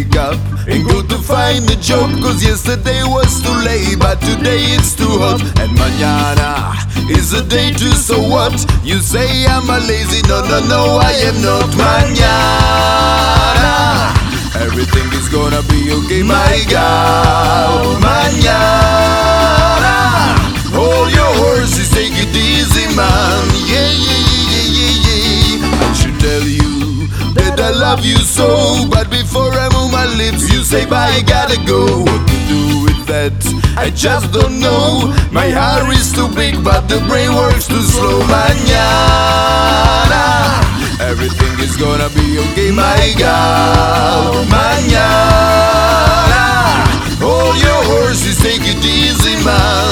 wake up and go to find a job. Cause yesterday was too late, but today it's too hot. And mañana is a day too, so what? You say I'm a lazy, no, no, no, I am not. Mañana everything is gonna be okay, my God. Mañana hold your horses, take it easy, man. Yeah, yeah, yeah, yeah, yeah, yeah. I should tell you that I love you so, but before I move my lips, you say bye, I gotta go. What to do with that? I just don't know. My heart is too big, but the brain works too slow. Mañana everything is gonna be okay, my God. Mañana hold your horses, take it easy, man.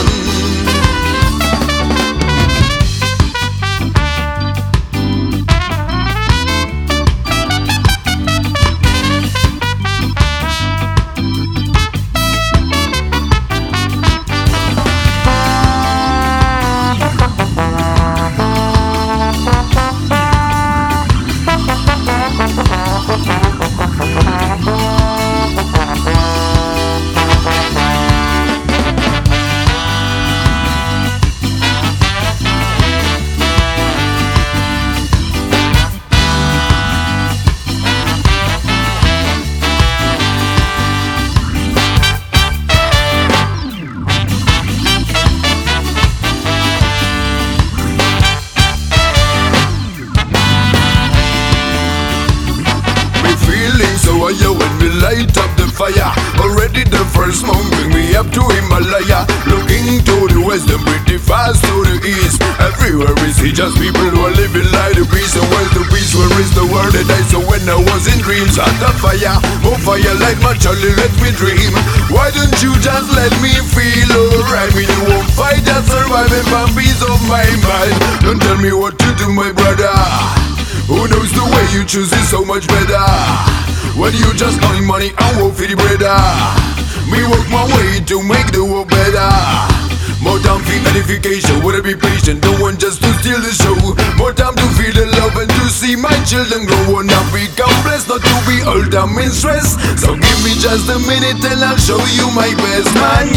So when we light up the fire, already the first moon bring me up to Himalaya. Looking to the west and pretty fast to the east. Everywhere we see just people who are living like the beast. And where's the peace? Where is the world that I saw when I was in dreams? Under fire, more fire like my Charlie, let me dream. Why don't you just let me feel alright? When you won't fight, just surviving my peace of my mind. Don't tell me what to do, my brother. Who knows the way you choose is so much better. When you just earn money and work for the brother. Me work my way to make the world better. More time for edification, would I be patient? Don't want just to steal the show. More time to feel the love and to see my children grow. And not become blessed, not to be all time in stress. So give me just a minute and I'll show you my best.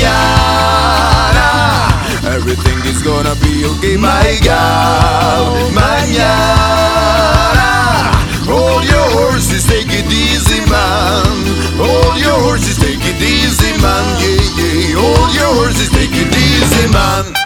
Mañana everything is gonna be okay, my God. Mañana hold your horses, take it easy, man. Hold your horses, take it easy, man. Yeah, yeah. Hold your horses, take it easy, man.